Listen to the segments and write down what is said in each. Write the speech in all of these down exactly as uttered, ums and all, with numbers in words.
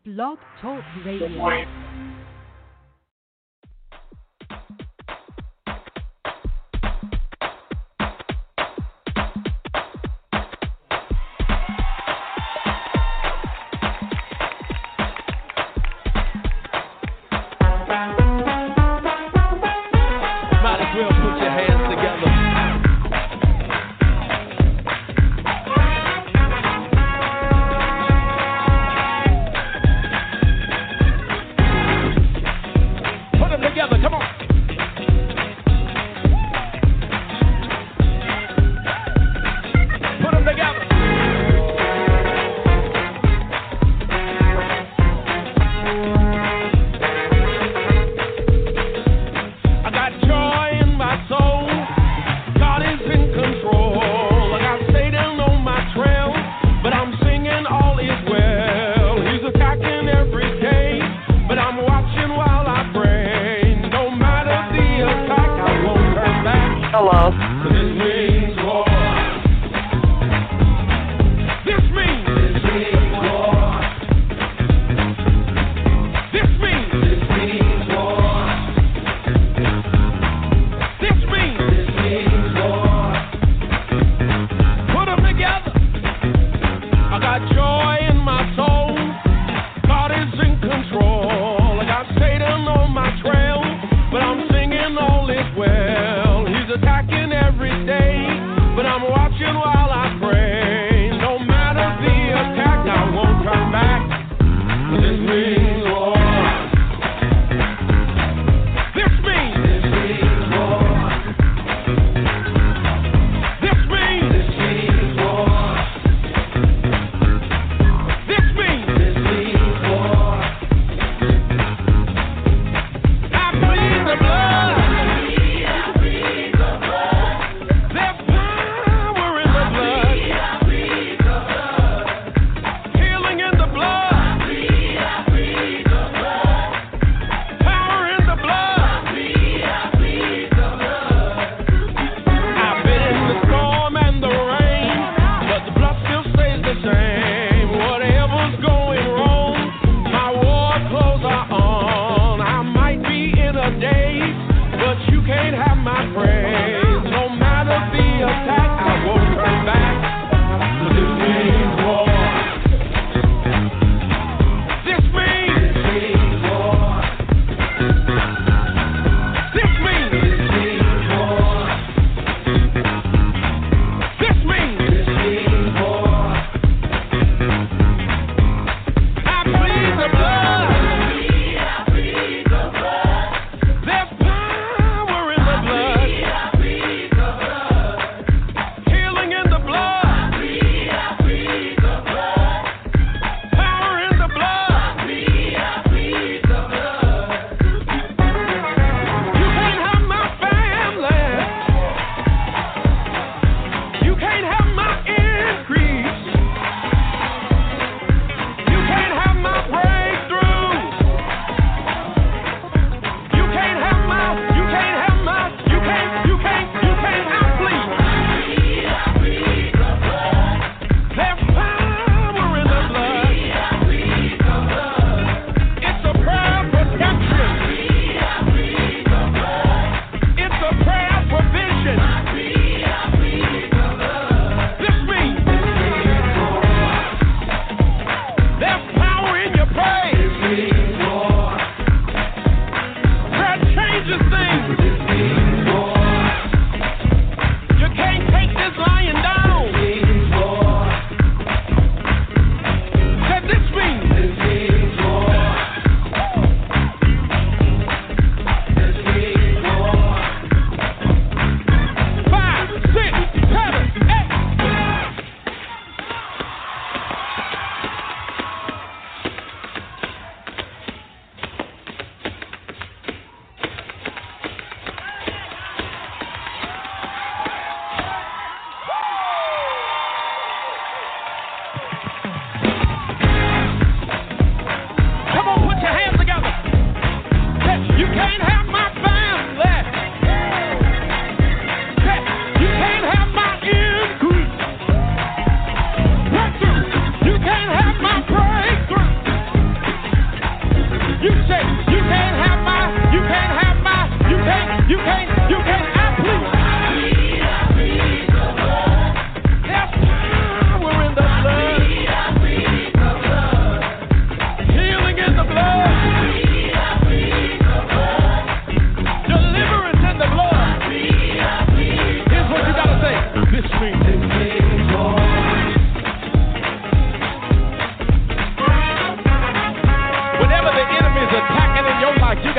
Blog Talk Radio.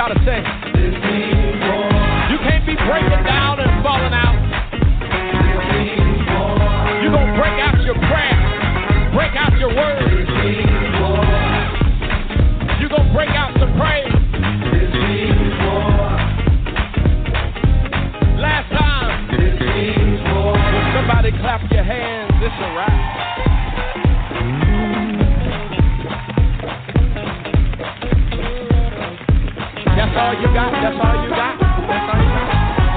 gotta say. You can't be breaking down and falling out. You're gonna break out your prayer, break out your words. You're gonna break out some praise. Last time, when somebody clap your hands, it's a wrap. That's all you got. That's all you got. That's all you got.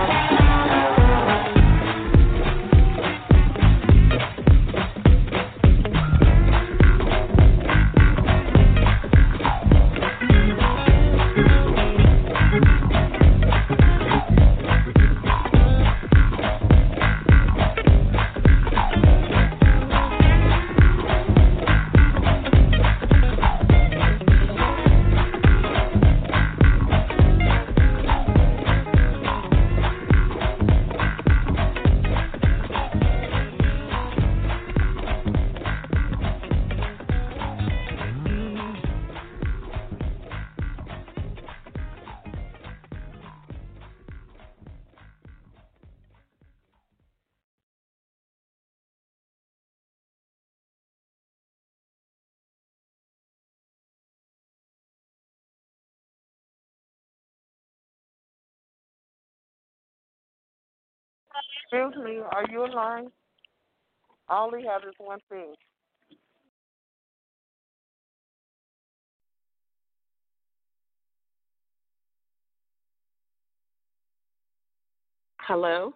Excuse me, are you online? I only have this one thing. Hello?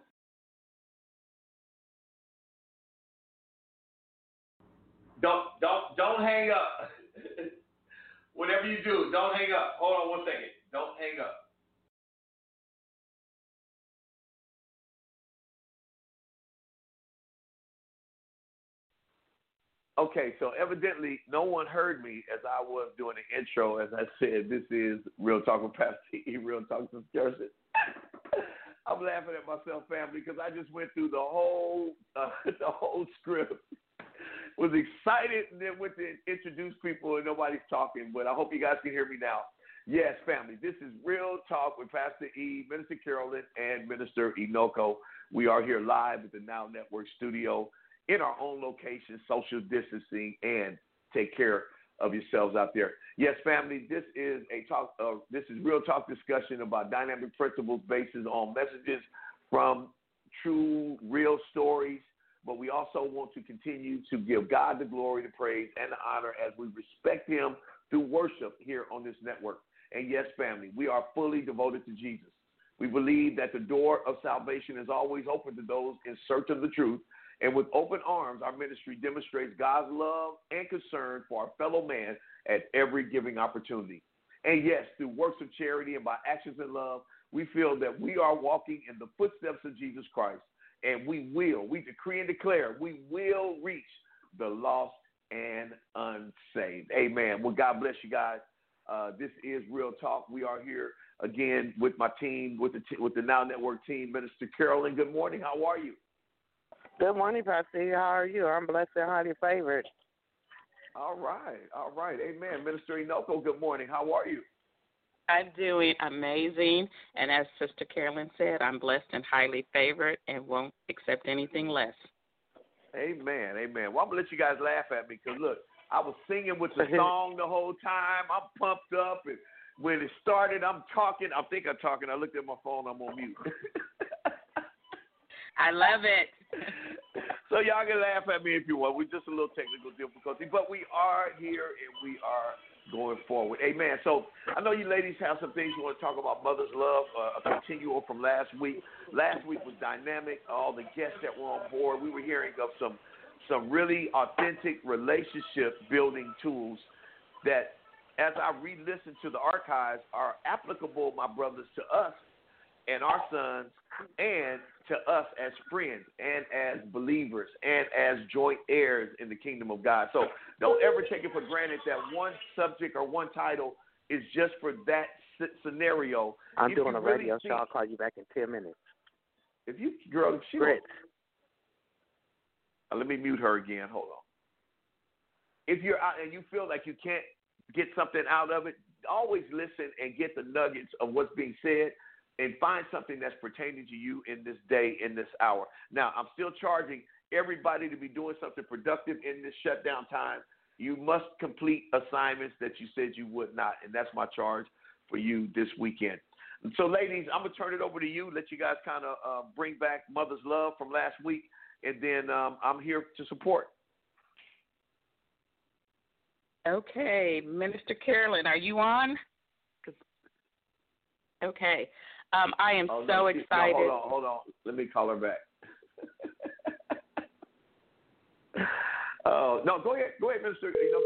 Don't don't don't hang up. Whatever you do, don't hang up. Hold on one second. Don't hang up. Okay, so evidently no one heard me as I was doing the intro. As I said, this is Real Talk with Pastor E, Real Talk with Joseph. I'm laughing at myself, family, because I just went through the whole uh, the whole script. Was excited and then went to introduce people and nobody's talking. But I hope you guys can hear me now. Yes, family, this is Real Talk with Pastor E, Minister Carolyn, and Minister Inoko. We are here live at the Now Network studio in our own location, social distancing, and take care of yourselves out there. Yes, family, this is a talk. Uh, this is Real Talk discussion about dynamic principles based on messages from true, real stories. But we also want to continue to give God the glory, the praise, and the honor as we respect him through worship here on this network. And yes, family, we are fully devoted to Jesus. We believe that the door of salvation is always open to those in search of the truth. And with open arms, our ministry demonstrates God's love and concern for our fellow man at every giving opportunity. And yes, through works of charity and by actions in love, we feel that we are walking in the footsteps of Jesus Christ. And we will, we decree and declare, we will reach the lost and unsaved. Amen. Well, God bless you guys. Uh, this is Real Talk. We are here again with my team, with the t- with the Now Network team. Minister Carolyn, good morning. How are you? Good morning, Pastor. How are you? I'm blessed and highly favored. All right. All right. Amen. Minister Inoko, good morning. How are you? I'm doing amazing, and as Sister Carolyn said, I'm blessed and highly favored and won't accept anything less. Amen, amen. Well, I'm going to let you guys laugh at me because, look, I was singing with the song the whole time. I'm pumped up, and when it started, I'm talking. I think I'm talking. I looked at my phone. I'm on mute. I love it. So y'all can laugh at me if you want. We're just a little technical difficulty, but we are here, and we are going forward. Amen. So I know you ladies have some things you want to talk about mother's love, uh, a continual from last week. Last week was dynamic. All the guests that were on board, we were hearing of some some really authentic relationship building tools that, as I re-listen to the archives, are applicable, my brothers, to us and our sons and to us as friends and as believers and as joint heirs in the kingdom of God. So don't ever take it for granted that one subject or one title is just for that scenario. I'm if doing a really radio think, show. I'll call you back in ten minutes. If you, girl, she Great. uh, let me mute her again. Hold on. If you're out and you feel like you can't get something out of it, always listen and get the nuggets of what's being said and find something that's pertaining to you in this day, in this hour. Now, I'm still charging everybody to be doing something productive in this shutdown time. You must complete assignments that you said you would not, and that's my charge for you this weekend. And so, ladies, I'm going to turn it over to you, let you guys kind of uh, bring back Mother's Love from last week, and then um, I'm here to support. Okay, Minister Carolyn, are you on? Okay, um, I am oh, so no, excited. No, hold on, hold on. Let me call her back. Oh, uh, no, go ahead. Go ahead, Minister. You know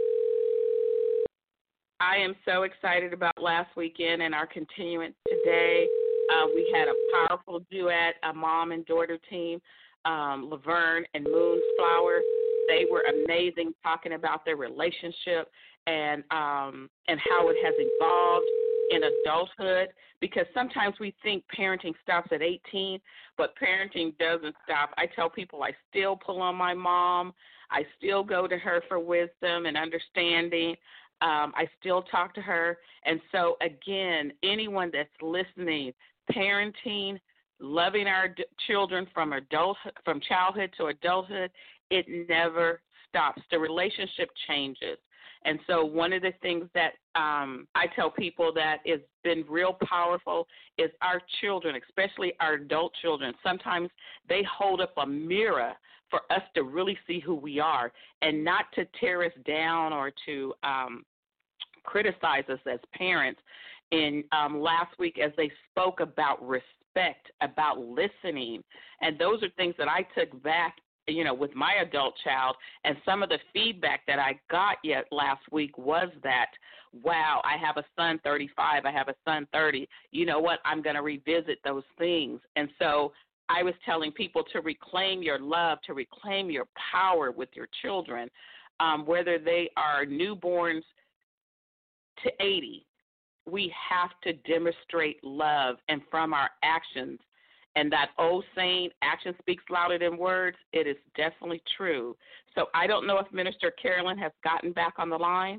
I am so excited about last weekend and our continuance today. Uh, we had a powerful duet, a mom and daughter team, um, Laverne and Moonflower. They were amazing, talking about their relationship and um, and how it has evolved in adulthood, because sometimes we think parenting stops at eighteen, but parenting doesn't stop. I tell people I still pull on my mom. I still go to her for wisdom and understanding. Um, I still talk to her. And so, again, anyone that's listening, parenting, loving our d- children from adulthood, from childhood to adulthood, it never stops. The relationship changes. And so one of the things that um, I tell people that has been real powerful is our children, especially our adult children. Sometimes they hold up a mirror for us to really see who we are and not to tear us down or to um, criticize us as parents. In um, last week, as they spoke about respect, about listening, and those are things that I took back, you know, with my adult child, and some of the feedback that I got yet last week was that, wow, I have a son thirty-five, I have a son thirty. You know what? I'm going to revisit those things. And so I was telling people to reclaim your love, to reclaim your power with your children, um, whether they are newborns to eighty. We have to demonstrate love, and from our actions. And that old saying, action speaks louder than words, it is definitely true. So I don't know if Minister Carolyn has gotten back on the line.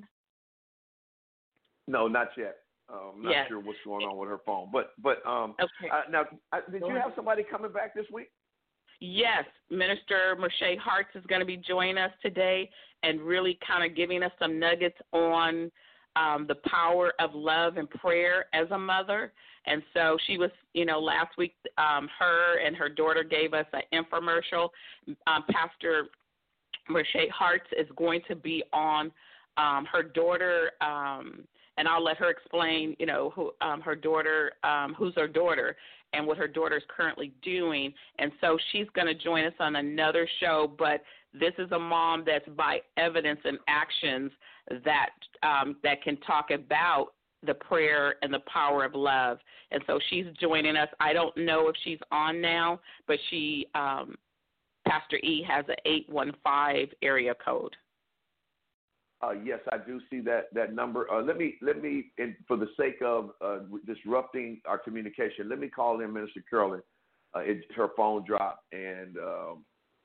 No, not yet. Uh, I'm not yes. sure what's going on with her phone. But but um, okay. uh, now, uh, did you have somebody coming back this week? Yes, Minister Merche Hartz is going to be joining us today and really kind of giving us some nuggets on um, the power of love and prayer as a mother. And so she was, you know, last week um, her and her daughter gave us an infomercial. Um, Pastor Merche Hartz is going to be on um, her daughter, um, and I'll let her explain, you know, who um, her daughter, um, who's her daughter, and what her daughter is currently doing. And so she's going to join us on another show, but this is a mom that's by evidence and actions that um, that can talk about the prayer and the power of love. And so she's joining us. I don't know if she's on now, but she, um, Pastor E, has an eight one five area code. Uh, yes, I do see that that number. Uh, let me let me, in, for the sake of uh, disrupting our communication, let me call in Minister Carolyn. Uh, it, her phone dropped, and um,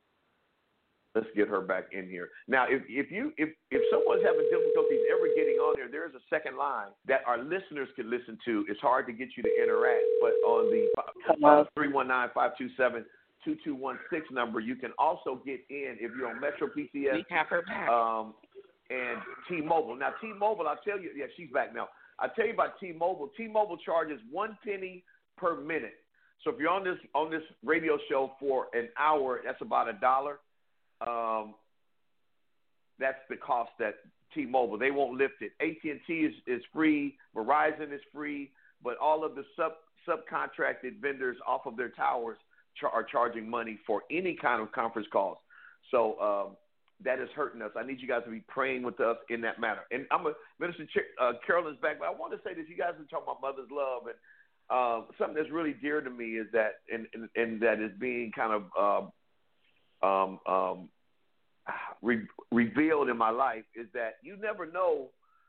let's get her back in here. Now, if if you if if someone's having difficulties ever getting on there, there is a second line that our listeners can listen to. It's hard to get you to interact, but on the three one nine, five two seven, two two one six number, you can also get in if you're on Metro P C S. We have her back. Um, and T-Mobile. Now, T-Mobile, I'll tell you, yeah, she's back now. I'll tell you about T-Mobile. T-Mobile charges one penny per minute. So if you're on this on this radio show for an hour, that's about a dollar. Um, that's the cost that T-Mobile. They won't lift it. A T and T is, is free. Verizon is free. But all of the sub subcontracted vendors off of their towers char- are charging money for any kind of conference calls. So um, that is hurting us. I need you guys to be praying with us in that matter. And I'm a Minister Ch- uh, Carolyn's back, but I want to say this: you guys are talking about mother's love, and uh, something that's really dear to me is that, and, and, and that is being kind of uh, um, um, re- revealed in my life is that you never know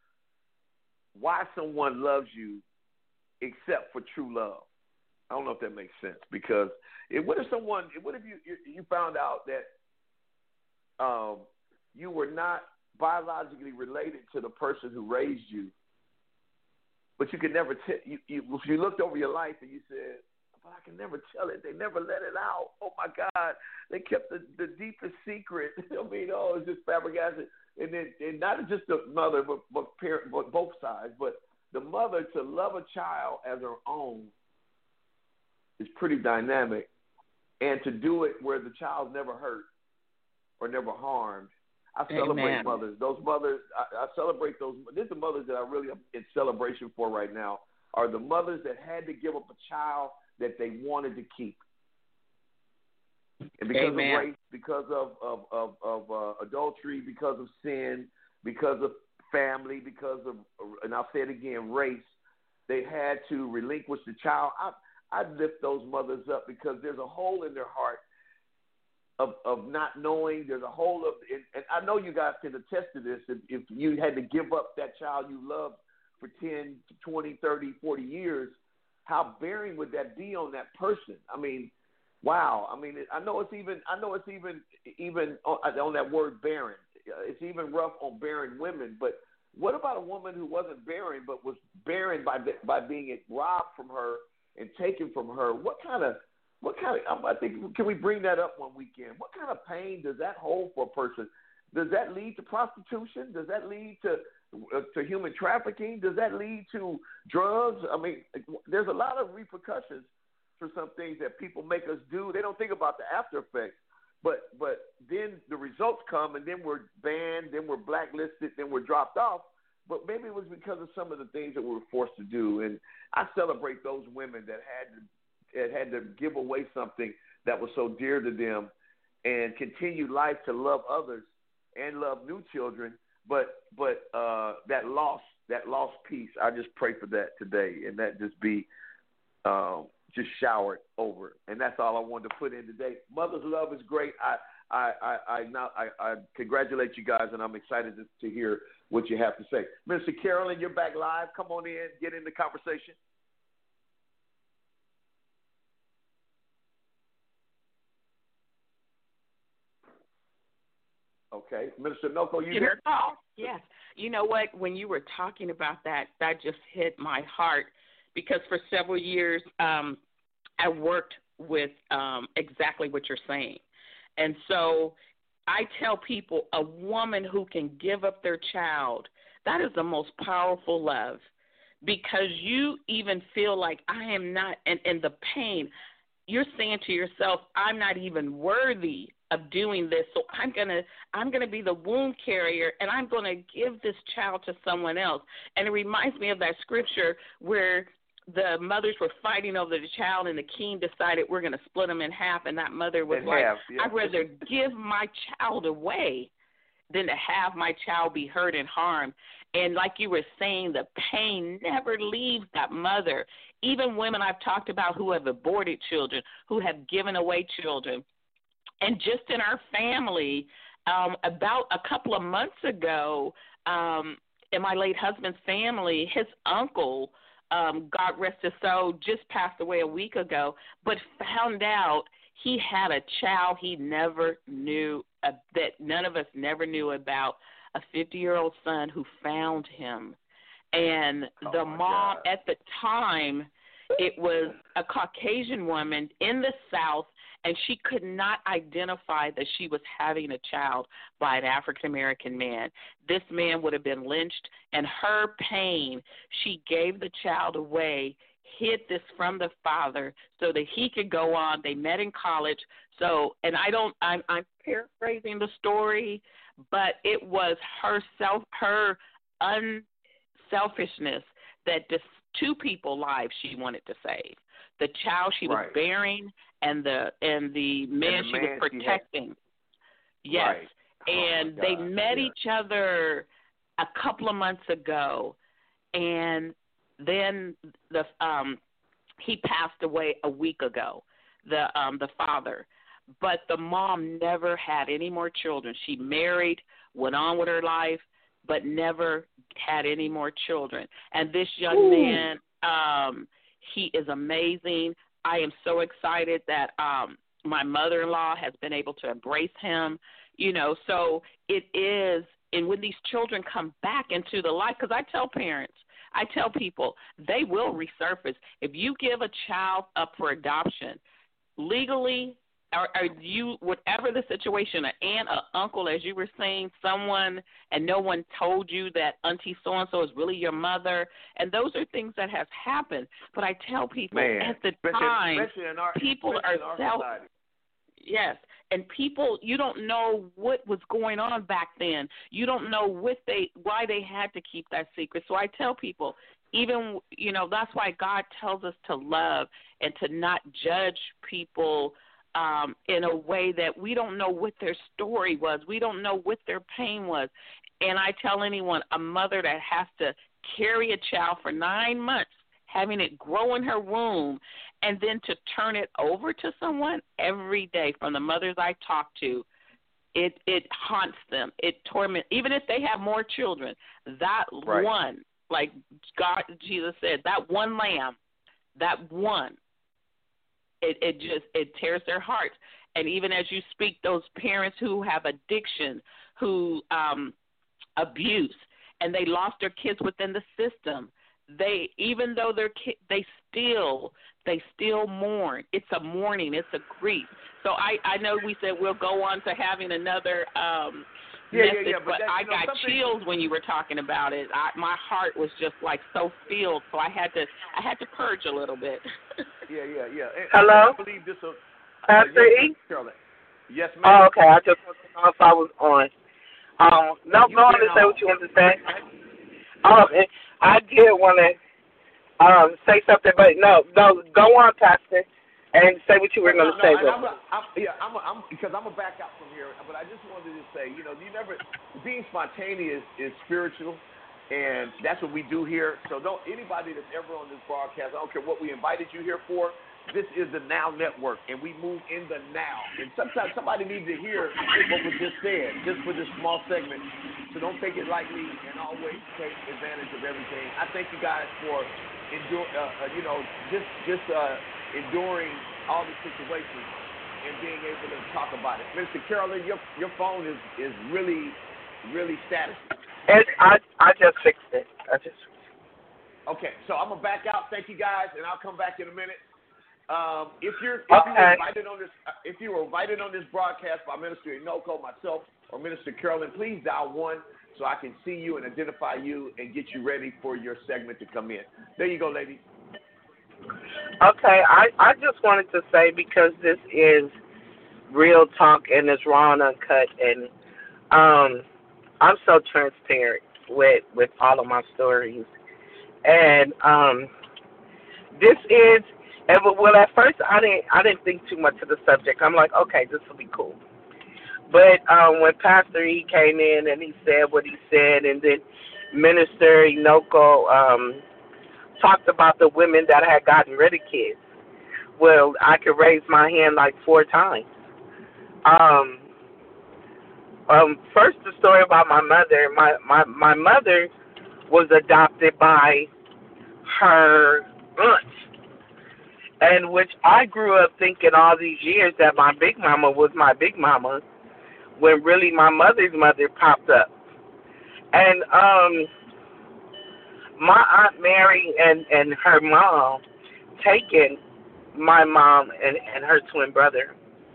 why someone loves you except for true love. I don't know if that makes sense, because it, what if someone, what if you you found out that um, you were not biologically related to the person who raised you, but you could never tell. You, you, if you looked over your life and you said, but I can never tell it. They never let it out. Oh, my God. They kept the, the deepest secret. I mean, oh, it's just flabbergasted. And then and not just the mother, but, but, parent, but both sides, but the mother to love a child as her own is pretty dynamic. And to do it where the child's never hurt or never harmed. I celebrate Amen. mothers. Those mothers, I, I celebrate those. These are the mothers that I really am in celebration for right now, are the mothers that had to give up a child that they wanted to keep. And because Amen. of race, because of, of, of, of uh, adultery, because of sin, because of family, because of, and I'll say it again, race, they had to relinquish the child. I, I lift those mothers up because there's a hole in their heart of, of not knowing. There's a hole of, and, and I know you guys can attest to this, if, if you had to give up that child you loved for ten, twenty, thirty, forty years, how bearing would that be on that person? I mean, wow. I mean, I know it's even. I know it's even even on, on that word barren. It's even rough on barren women. But what about a woman who wasn't barren but was barren by by being robbed from her and taken from her? What kind of what kind of? I think can we bring that up one weekend? What kind of pain does that hold for a person? Does that lead to prostitution? Does that lead to uh, to human trafficking? Does that lead to drugs? I mean, there's a lot of repercussions for some things that people make us do. They don't think about the after effects, but but then the results come, and then we're banned, then we're blacklisted, then we're dropped off. But maybe it was because of some of the things that we were forced to do. And I celebrate those women that had to, that had to give away something that was so dear to them and continue life to love others and love new children, but but uh, that lost that lost piece. I just pray for that today, and that just be um, just showered over. And that's all I wanted to put in today. Mother's love is great. I I I I, now, I, I congratulate you guys, and I'm excited to, to hear what you have to say. Mister Carolyn, you're back live. Come on in, get in the conversation. Okay. Minister Noko, you Your there? call. Yes. You know what? When you were talking about that, that just hit my heart because for several years um, I worked with um, exactly what you're saying. And so I tell people a woman who can give up their child, that is the most powerful love because you even feel like I am not, and, and the pain, you're saying to yourself, I'm not even worthy of doing this, so I'm gonna I'm gonna be the womb carrier, and I'm gonna give this child to someone else. And it reminds me of that scripture where the mothers were fighting over the child, and the king decided we're gonna split them in half. And that mother was In like, half, yeah. I'd rather give my child away than to have my child be hurt and harmed. And like you were saying, the pain never leaves that mother. Even women I've talked about who have aborted children, who have given away children. And just in our family, um, about a couple of months ago, um, in my late husband's family, his uncle, um, God rest his soul, just passed away a week ago, but found out he had a child he never knew, uh, that none of us never knew about, a fifty-year-old son who found him. And Oh, the my mom God. at the time, it was a Caucasian woman in the South, and she could not identify that she was having a child by an African-American man. This man would have been lynched, and her pain, she gave the child away, hid this from the father so that he could go on. They met in college. So, and I don't, I'm, I'm paraphrasing the story, but it was her self, her unselfishness that this two people lives she wanted to save. The child she was Right. bearing and the and the man And the she man was she had. protecting. Yes. Right. Oh, And my they God. met Yeah. each other a couple of months ago, and then the um he passed away a week ago, the um the father. But the mom never had any more children. She married, went on with her life, but never had any more children. And this young Ooh. man, um, he is amazing. I am so excited that um, my mother-in-law has been able to embrace him. You know, so it is and when these children come back into the life, because I tell parents, I tell people, they will resurface. If you give a child up for adoption, legally, or, or you, whatever the situation, an aunt, an uncle, as you were saying, someone, and no one told you that Auntie so-and-so is really your mother, and those are things that have happened. But I tell people, Man, at the especially, time, especially in our, people especially are in self. society. Yes, and people, you don't know what was going on back then. You don't know what they, why they had to keep that secret. So I tell people, even, you know, that's why God tells us to love and to not judge people um, in a way that we don't know what their story was. We don't know what their pain was. And I tell anyone, a mother that has to carry a child for nine months, having it grow in her womb, and then to turn it over to someone every day, from the mothers I talk to, it it haunts them. It torments, even if they have more children. That right. one, like God, Jesus said, that one lamb, that one, it, it just, it tears their hearts. And even as you speak, those parents who have addiction, who um, abuse, and they lost their kids within the system, they, even though they're ki- they still they still mourn. It's a mourning. It's a grief. So I, I know we said we'll go on to having another um, yeah, message, yeah, yeah, but, but that, I you know, got something... chills when you were talking about it. I, my heart was just like so filled, so I had to I had to purge a little bit. yeah, yeah, yeah. And Hello? I believe this will, Pastor uh, yes, E? Shirley. Yes, ma'am. Oh, okay. I just wanted to know if I was on. Um, no, You go on been and say on. what you want to say. Um, I did want to um, say something, but no, no, go on, Pastor, and say what you were going to no, say. no, I'm, I'm, yeah, I'm, I'm, because I'm gonna back out from here. But I just wanted to say, you know, you never being spontaneous is spiritual, and that's what we do here. So don't anybody that's ever on this broadcast, I don't care what we invited you here for. This is the Now Network, and we move in the now. And sometimes somebody needs to hear what was just said, just for this small segment. So don't take it lightly, and always take advantage of everything. I thank you guys for endure, uh, uh, you know, just just uh, enduring all the situations and being able to talk about it. Mister Carolyn, your your phone is, is really really static. And I I just fixed it. I just. Okay, so I'm gonna back out. Thank you guys, and I'll come back in a minute. Um, if you're if okay. you were invited on this uh, if you were invited on this broadcast by Minister Inoko, myself, or Minister Carolyn, please dial one so I can see you and identify you and get you ready for your segment to come in. There you go, ladies. Okay, I, I just wanted to say, because this is real talk and it's raw and uncut, and um, I'm so transparent with with all of my stories, and um, this is. And, well, at first I didn't I didn't think too much of the subject. I'm like, okay, this will be cool. But um, when Pastor E came in and he said what he said, and then Minister Inoko um, talked about the women that had gotten rid of kids, well, I could raise my hand like four times. Um, um, first, the story about my mother. My, my, my mother was adopted by her aunt. And which I grew up thinking all these years that my big mama was my big mama, when really my mother's mother popped up. And um, my Aunt Mary and, and her mom taken my mom and, and her twin brother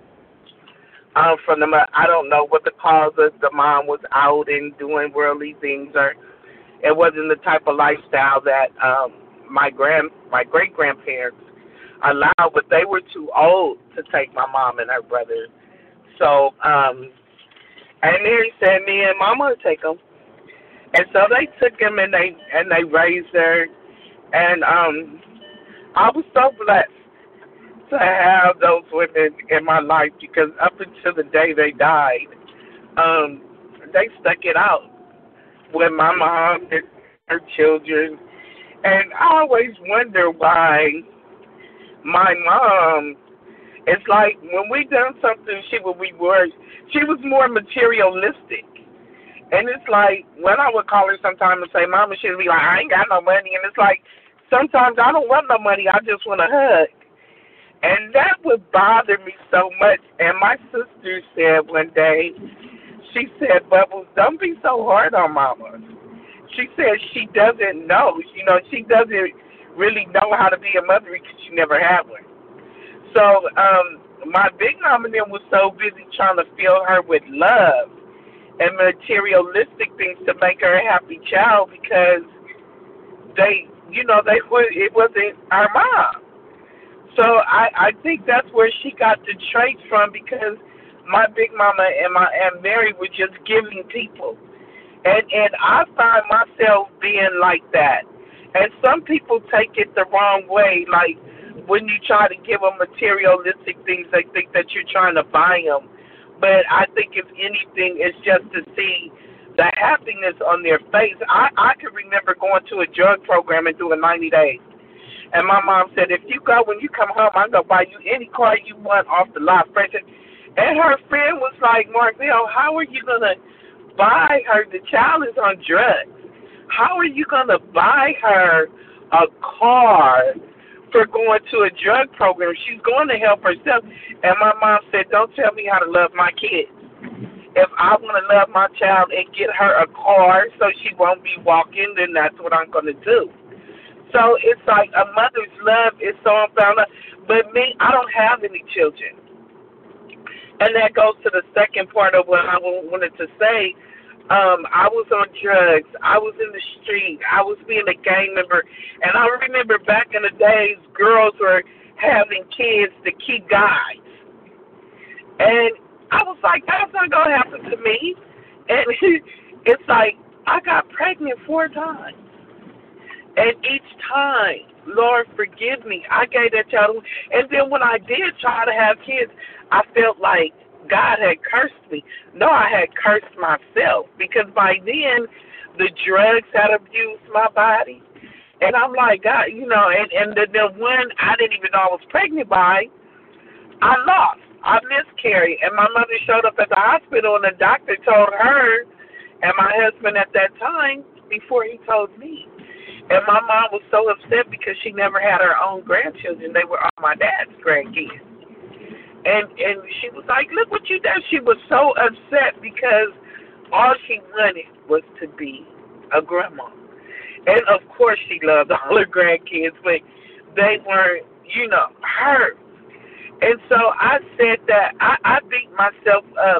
um, from the. I don't know what the cause was. The mom was out and doing worldly things, or it wasn't the type of lifestyle that um, my grand my great grandparents allowed, but they were too old to take my mom and her brother. So, um, and Mary said, me and Mama would take them. And so they took him and they and they raised her. And um, I was so blessed to have those women in my life, because up until the day they died, um, they stuck it out with my mom and her children. And I always wonder why my mom, it's like when we done something, she would we were she was more materialistic. And it's like when I would call her sometime and say, Mama, she'd be like, I ain't got no money. And it's like sometimes I don't want no money, I just want a hug. And that would bother me so much. And my sister said one day, she said, Bubbles, don't be so hard on Mama. She said she doesn't know. You know, she doesn't really know how to be a mother because she never had one. So um, my big mama then was so busy trying to fill her with love and materialistic things to make her a happy child because they, you know, they it wasn't our mom. So I, I think that's where she got the traits from because my big mama and my Aunt Mary were just giving people. And and I find myself being like that. And some people take it the wrong way, like when you try to give them materialistic things, they think that you're trying to buy them. But I think if anything, it's just to see the happiness on their face. I, I can remember going to a drug program and doing ninety days. And my mom said, if you go, when you come home, I'm going to buy you any car you want off the lot. And her friend was like, Marvell, how are you going to buy her? The child is on drugs. How are you going to buy her a car for going to a drug program? She's going to help herself. And my mom said, don't tell me how to love my kids. If I want to love my child and get her a car so she won't be walking, then that's what I'm going to do. So it's like a mother's love is so unbounded. But me, I don't have any children. And that goes to the second part of what I wanted to say. Um, I was on drugs. I was in the street. I was being a gang member. And I remember back in the days, girls were having kids to keep guys. And I was like, that's not going to happen to me. And it's like, I got pregnant four times. And each time, Lord, forgive me, I gave that child. And then when I did try to have kids, I felt like God had cursed me. No, I had cursed myself because by then the drugs had abused my body. And I'm like, God, you know, and, and the, the one I didn't even know I was pregnant by, I lost. I miscarried. And my mother showed up at the hospital and the doctor told her and my husband at that time before he told me. And my mom was so upset because she never had her own grandchildren. They were all my dad's grandkids. And and she was like, look what you did. She was so upset because all she wanted was to be a grandma. And, of course, she loved all her grandkids, but they weren't, you know, her. And so I said that I, I beat myself up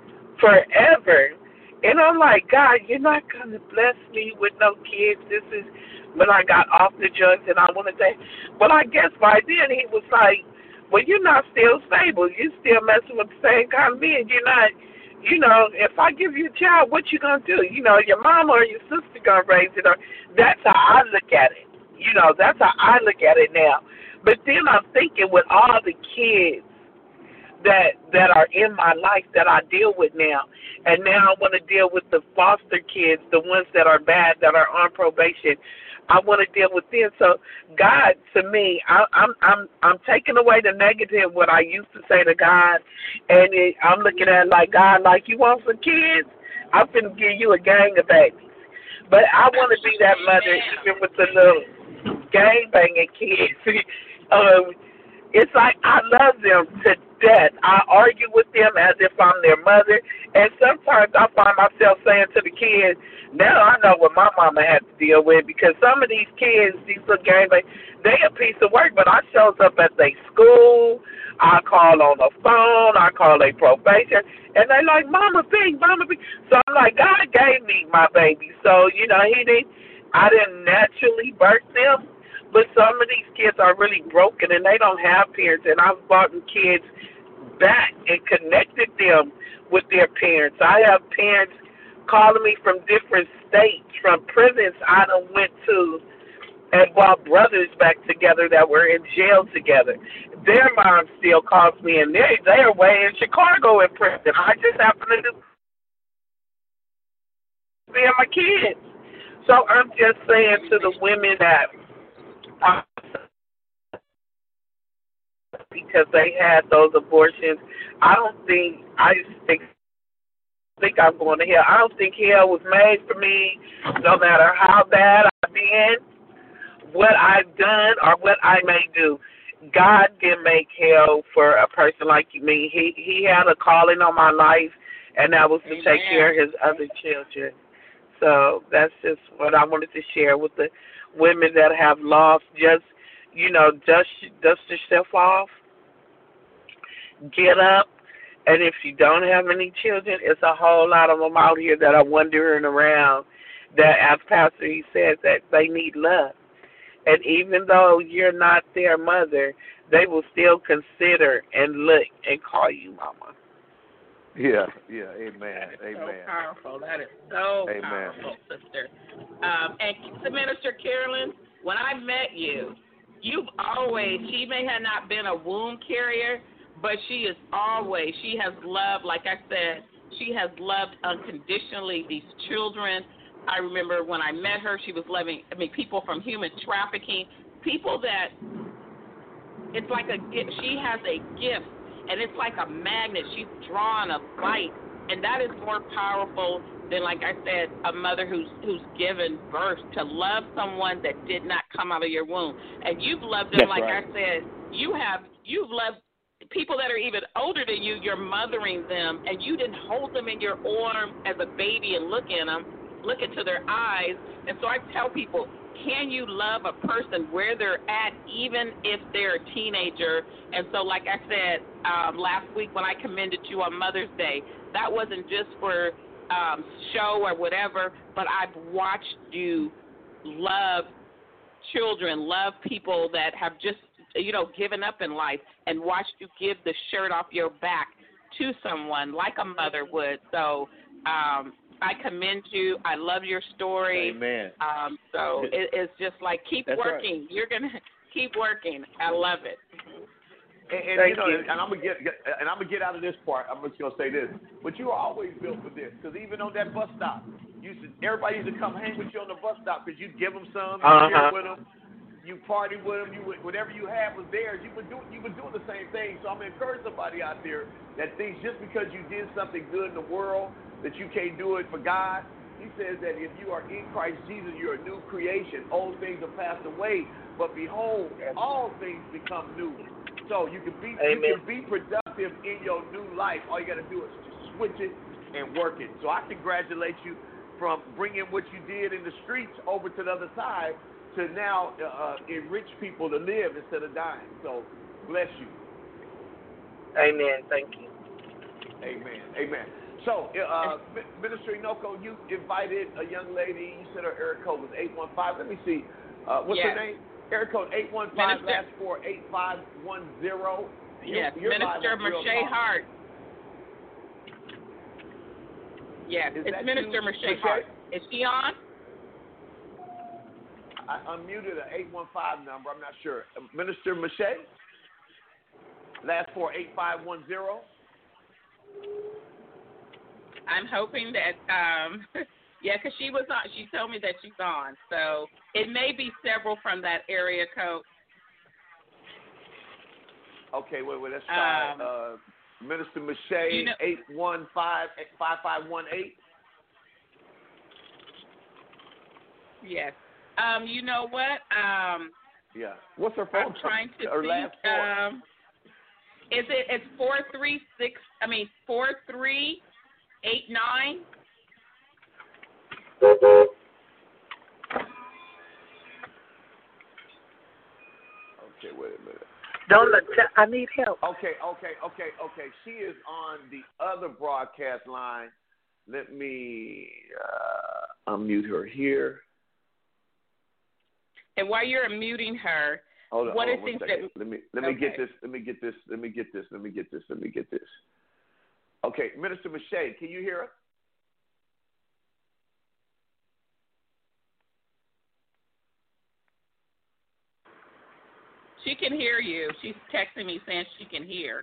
forever. And I'm like, God, you're not going to bless me with no kids. This is when I got off the drugs and I wanted to. But I guess by then he was like, well, you're not still stable. You're still messing with the same kind of men. You're not, you know, if I give you a child, what you going to do? You know, your mama or your sister going to raise it. Or, that's how I look at it. You know, that's how I look at it now. But then I'm thinking with all the kids that that are in my life that I deal with now, and now I want to deal with the foster kids, the ones that are bad, that are on probation. I want to deal with them. So God, to me, I, I'm I'm I'm taking away the negative, what I used to say to God, and it, I'm looking at it like, God, like you want some kids, I'm finna give you a gang of babies. But I want to be that mother, even with the little gang banging kids. um, it's like I love them to death. I argue with them as if I'm their mother, and sometimes I find myself saying to the kids, now I know what my mama had to deal with, because some of these kids, these little gang bangers, they a piece of work, but I shows up at their school, I call on the phone, I call their probation, and they like, Mama Pig, Mama Pig. So I'm like, God gave me my baby, so, you know, he didn't, I didn't naturally birth them. But some of these kids are really broken, and they don't have parents. And I've brought the kids back and connected them with their parents. I have parents calling me from different states, from prisons I done went to, and brought brothers back together that were in jail together. Their mom still calls me, and they they are way in Chicago in prison. I just happen to do being my kids. So I'm just saying to the women that, because they had those abortions, I don't think I think think I'm going to hell. I don't think hell was made for me, no matter how bad I've been, what I've done, or what I may do. God didn't make hell for a person like me. He he had a calling on my life, and that was to Amen. take care of his other children. So that's just what I wanted to share with the women that have lost. Just, you know, dust, dust yourself off, get up, and if you don't have any children, it's a whole lot of them out here that are wandering around that, as Pastor he said, that they need love. And even though you're not their mother, they will still consider and look and call you mama. Yeah, yeah, amen, That is amen. so powerful. That is so Amen. powerful, sister. Um, and to Minister Carolyn, when I met you, you've always, she may have not been a womb carrier, but she is always, she has loved, like I said, she has loved unconditionally these children. I remember when I met her, she was loving, I mean, people from human trafficking, people that, it's like a gift. She has a gift, and it's like a magnet. She's drawn a light, and that is more powerful than, like I said, a mother who's who's given birth, to love someone that did not come out of your womb. And you've loved them, That's like right. I said, you have, you've loved people that are even older than you. You're mothering them, and you didn't hold them in your arms as a baby and look in them, look into their eyes. And so I tell people, can you love a person where they're at, even if they're a teenager? And so, like I said um, last week when I commended you on Mother's Day, that wasn't just for um, show or whatever, but I've watched you love children, love people that have just, you know, given up in life, and watched you give the shirt off your back to someone like a mother would. So um, I commend you. I love your story. Amen. Um, so it, it's just like, keep That's working. right. You're gonna keep working. I love it. And, and Thank you know, you. and I'm gonna get, and I'm gonna get out of this part. I'm just gonna say this, but you were always built for this, because even on that bus stop, you used to, everybody used to come hang with you on the bus stop, because you'd give them some, you Uh-huh. share with them, you party with them, you would, whatever you had was theirs. You were doing, you were doing the same thing. So I'm gonna encourage somebody out there that thinks just because you did something good in the world that you can't do it for God. He says that if you are in Christ Jesus, you're a new creation. Old things have passed away, but behold, all things become new. So you can be Amen. you can be productive in your new life. All you got to do is just switch it and work it. So I congratulate you from bringing what you did in the streets over to the other side to now uh, enrich people to live instead of dying. So bless you. Amen. Thank you. Amen. Amen. So, uh, Minister Inoko, you invited a young lady. You said her area code was eight one five. Let me see. Uh, what's Yes. her name? Area code eight one five, Minister- last four eight five one zero. Yes, Minister Mache Hart. Yes, Is it's that Minister you, Mache Mache? Hart. Is she on? I unmuted an eight one five number. I'm not sure. Uh, Minister Mache? Last four eight five one zero. I'm hoping that, um, yeah, because she was on. She told me that she's on. So it may be several from that area code. Okay, wait, wait, let's try Um, uh, Minister Mache, you know- eight one five, five five one eight. Yes. Um, you know what? Um, Yeah. What's her phone I'm trying to her think. last four? Um, is it? It's four three six. I mean four three eight nine. Okay, wait a minute. Don't let. I need help. Okay, okay, okay, okay. She is on the other broadcast line. Let me uh, unmute her here. And while you're muting her, Hold on, what hold are on one things second. that? Let me let me get Okay. this. Let me get this. Let me get this. Let me get this. Let me get this. Okay, Minister Mache, can you hear us? She can hear you. She's texting me saying she can hear.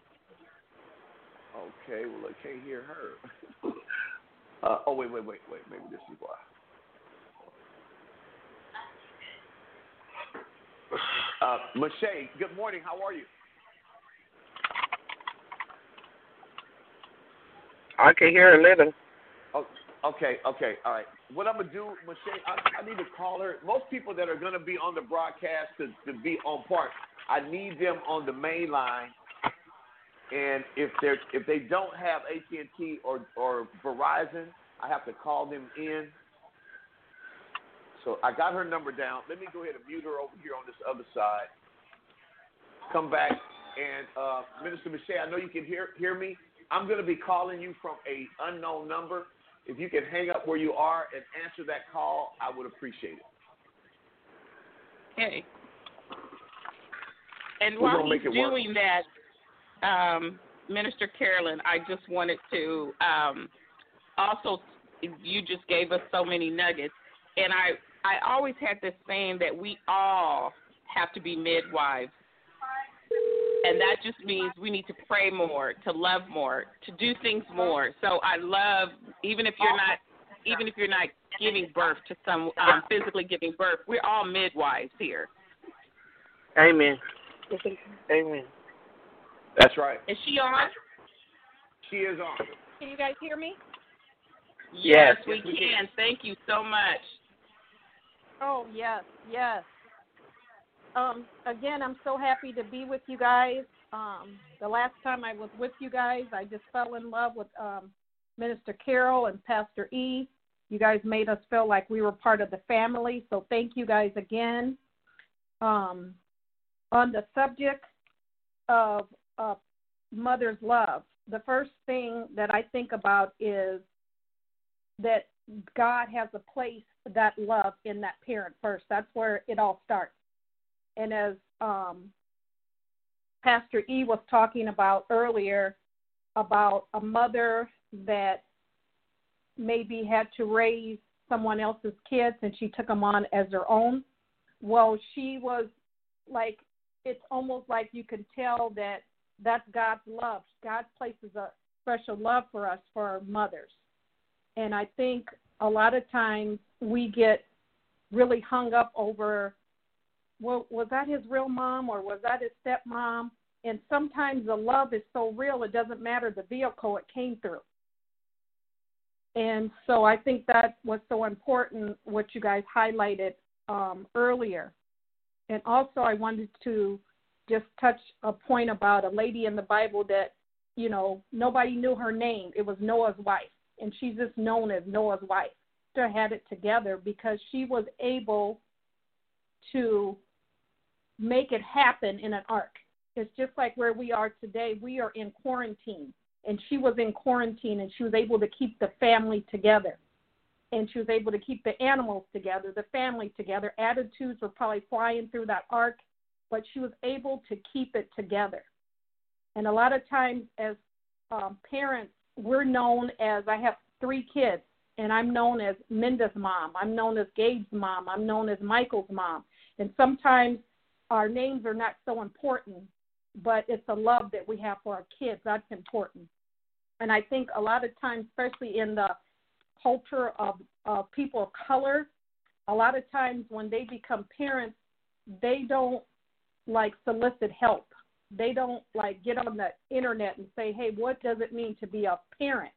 Okay, well I can't hear her. uh, oh wait, wait, wait, wait. Maybe this is why. Uh, Mache, good morning. How are you? I can hear a little. Oh, okay, okay, all right. What I'm gonna do, Mache, I, I need to call her. Most people that are gonna be on the broadcast to, to be on part, I need them on the main line And if they if they don't have A T and T or or Verizon, I have to call them in. So I got her number down. Let me go ahead and mute her over here on this other side. Come back and uh, Minister Michelle, I know you can hear hear me. I'm going to be calling you from a unknown number. If you can hang up where you are and answer that call, I would appreciate it. Okay. And while he's doing work. that, um, Minister Carolyn, I just wanted to um, also, you just gave us so many nuggets. And I, I always had this saying that we all have to be midwives. And that just means we need to pray more, to love more, to do things more. So I love, even if you're not, even if you're not giving birth to some, um, physically giving birth, we're all midwives here. Amen. Amen. That's right. Is she on? She is on. Can you guys hear me? Yes, yes we, we can. can. Thank you so much. Oh, yes, yes. Um, again, I'm so happy to be with you guys. Um, the last time I was with you guys, I just fell in love with um, Minister Carol and Pastor E. You guys made us feel like we were part of the family, so thank you guys again. Um, on the subject of uh, mother's love, the first thing that I think about is that God has a place that love in that parent first. That's where it all starts. And as um, Pastor E was talking about earlier, about a mother that maybe had to raise someone else's kids and she took them on as her own. Well, she was like, it's almost like you can tell that that's God's love. God places a special love for us, for our mothers. And I think a lot of times we get really hung up over, well, was that his real mom or was that his stepmom? And sometimes the love is so real, it doesn't matter the vehicle it came through. And so I think that was so important, what you guys highlighted um, earlier. And also I wanted to just touch a point about a lady in the Bible that, you know, nobody knew her name. It was Noah's wife, and she's just known as Noah's wife. She had it together because she was able to make it happen in an ark. It's just like where we are today. We are in quarantine, and she was in quarantine, and she was able to keep the family together, and she was able to keep the animals together, the family together. Attitudes were probably flying through that ark, but she was able to keep it together. And a lot of times as um, parents, we're known as, I have three kids, and I'm known as Minda's mom. I'm known as Gabe's mom. I'm known as Michael's mom. And sometimes our names are not so important, but it's the love that we have for our kids. That's important. And I think a lot of times, especially in the culture of uh, people of color, a lot of times when they become parents, they don't, like, solicit help. They don't, like, get on the internet and say, hey, what does it mean to be a parent?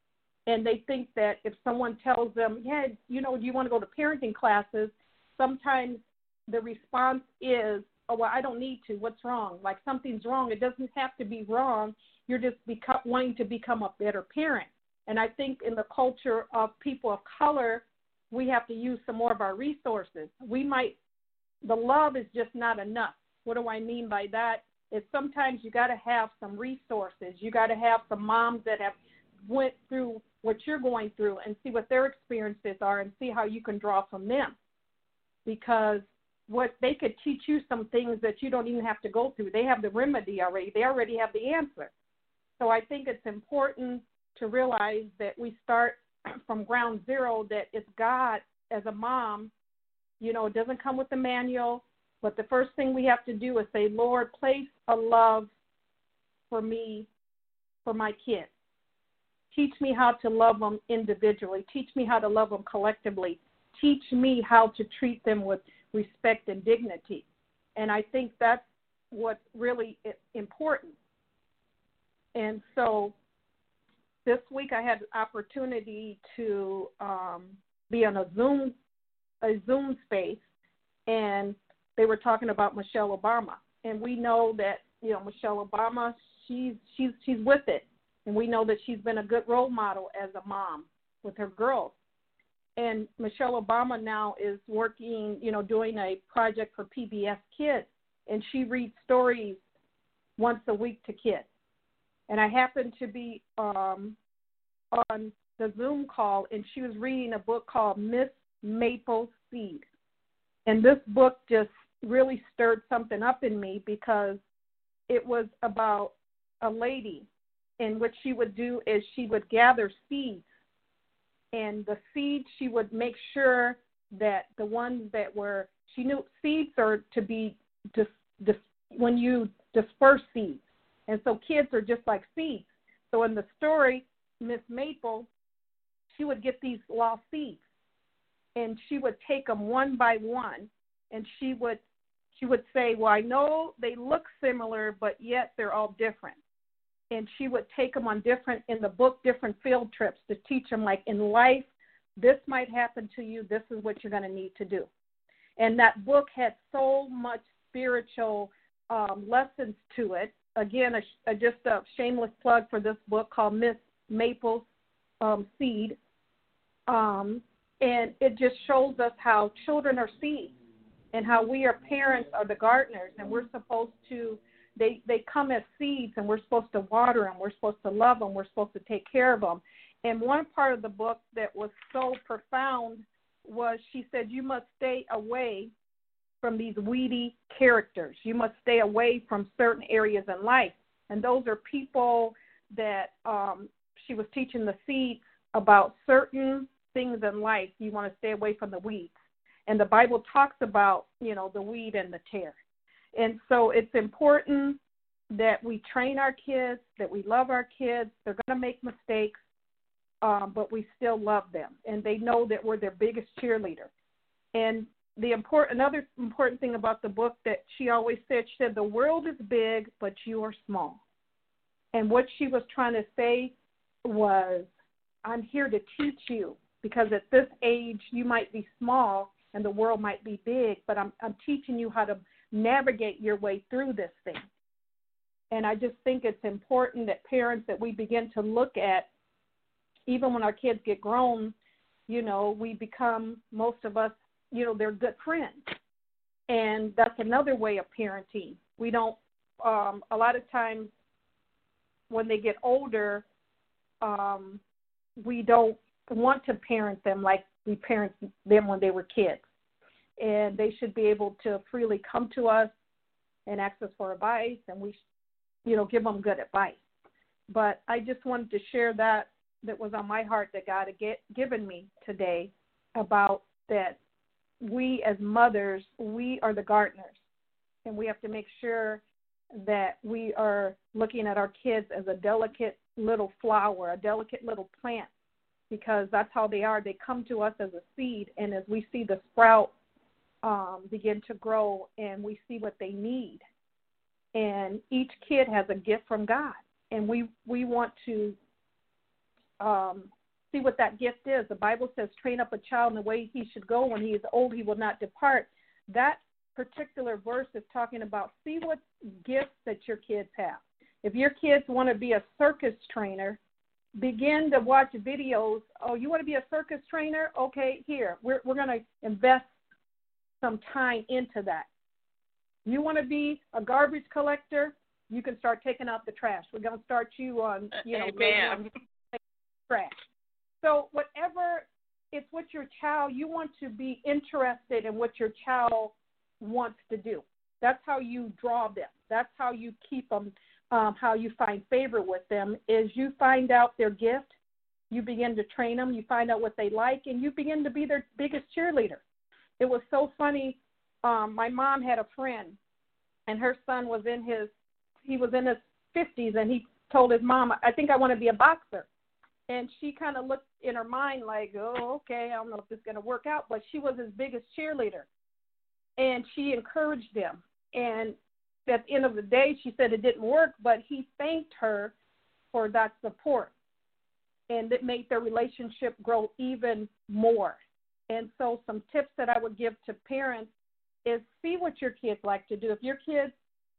And they think that if someone tells them, yeah, you know, do you want to go to parenting classes, sometimes the response is, oh, well, I don't need to. What's wrong? Like, something's wrong. It doesn't have to be wrong. You're just become, wanting to become a better parent. And I think in the culture of people of color, we have to use some more of our resources. We might, the love is just not enough. What do I mean by that? Is sometimes you got to have some resources. You got to have some moms that have went through what you're going through and see what their experiences are and see how you can draw from them. Because what they could teach you some things that you don't even have to go through. They have the remedy already. They already have the answer. So I think it's important to realize that we start from ground zero, that it's God as a mom. You know, it doesn't come with the manual, but the first thing we have to do is say, Lord, place a love for me, for my kids. Teach me how to love them individually. Teach me how to love them collectively. Teach me how to treat them with respect and dignity. And I think that's what's really important. And so this week I had the opportunity to um, be on a Zoom, a Zoom space, and they were talking about Michelle Obama. And we know that, you know, Michelle Obama, she's she's she's with it, and we know that she's been a good role model as a mom with her girls. And Michelle Obama now is working, you know, doing a project for P B S Kids, and she reads stories once a week to kids. And I happened to be um, on the Zoom call, and she was reading a book called Miss Maple Seed. And this book just really stirred something up in me, because it was about a lady, and what she would do is she would gather seeds, and the seeds she would make sure that the ones that were, she knew seeds are to be dis, dis, when you disperse seeds, and so kids are just like seeds. So in the story, Miss Maple, she would get these lost seeds, and she would take them one by one, and she would she would say, well, I know they look similar, but yet they're all different. And she would take them on different, in the book, different field trips to teach them, like, in life, this might happen to you, this is what you're going to need to do. And that book had so much spiritual um, lessons to it. Again, a, a, just a shameless plug for this book called Miss Maple um, Seed. Um, and it just shows us how children are seeds, and how we are parents are the gardeners, and we're supposed to, they, they come as seeds, and we're supposed to water them, we're supposed to love them, we're supposed to take care of them. And one part of the book that was so profound was, she said, you must stay away from these weedy characters. You must stay away from certain areas in life. And those are people that um, she was teaching the seeds about certain things in life. You want to stay away from the weeds. And the Bible talks about, you know, the weed and the tare. And so it's important that we train our kids, that we love our kids. They're going to make mistakes, um, but we still love them. And they know that we're their biggest cheerleader. And the important, another important thing about the book that she always said, she said, the world is big, but you are small. And what she was trying to say was, I'm here to teach you, because at this age you might be small and the world might be big, but I'm I'm teaching you how to navigate your way through this thing. And I just think it's important that parents, that we begin to look at, even when our kids get grown, you know, we become, most of us, you know, they're good friends. And that's another way of parenting. We don't, um, a lot of times when they get older, um, we don't want to parent them like we parent them when they were kids. And they should be able to freely come to us and ask us for advice, and we, you know, give them good advice. But I just wanted to share that, that was on my heart, that God had get, given me today, about that we as mothers, we are the gardeners, and we have to make sure that we are looking at our kids as a delicate little flower, a delicate little plant, because that's how they are. They come to us as a seed, and as we see the sprout um, begin to grow, and we see what they need. And each kid has a gift from God, and we, we want to um, see what that gift is. The Bible says, train up a child in the way he should go. When he is old, he will not depart. That particular verse is talking about, see what gifts that your kids have. If your kids want to be a circus trainer, begin to watch videos. Oh, you want to be a circus trainer? Okay, here, we're we're going to invest some time into that. You want to be a garbage collector? You can start taking out the trash. We're going to start you on, you know, Amen. trash. So whatever, it's what your child, you want to be interested in what your child wants to do. That's how you draw them. That's how you keep them. Um, how you find favor with them is you find out their gift, you begin to train them, you find out what they like, and you begin to be their biggest cheerleader. It was so funny. Um, my mom had a friend, and her son was in his, he was in his fifties, and he told his mom, I think I want to be a boxer. And she kind of looked in her mind like, oh, okay, I don't know if this is going to work out, but she was his biggest cheerleader. And she encouraged him. And at the end of the day, she said it didn't work, but he thanked her for that support. And it made their relationship grow even more. And so some tips that I would give to parents is see what your kids like to do. If your kids